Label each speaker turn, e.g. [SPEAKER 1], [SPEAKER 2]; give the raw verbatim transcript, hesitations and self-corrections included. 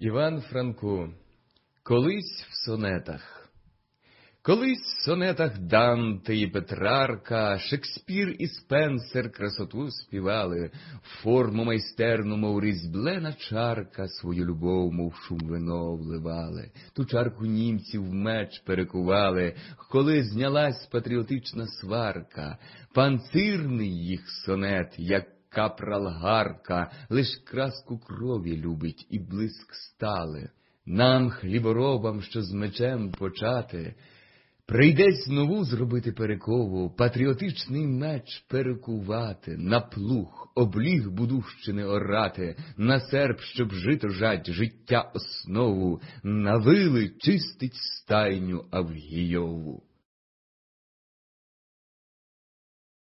[SPEAKER 1] Іван Франко. Колись в сонетах. Колись в сонетах Данте і Петрарка, Шекспір і Спенсер красоту співали, форму майстерну, мов різьблена чарка, свою любов, мов шум вино вливали. Ту чарку німці в меч перекували, коли знялась патріотична сварка. Панцирний їх сонет, як капрал-гарка, лиш краску крові любить і блиск стали. Нам, хліборобам, що з мечем почати, прийдесь нову зробити перекову, патріотичний меч перекувати, на плуг, обліг будущини орати, на серп, щоб жито жать, життя основу, на вили чистить стайню Авгійову.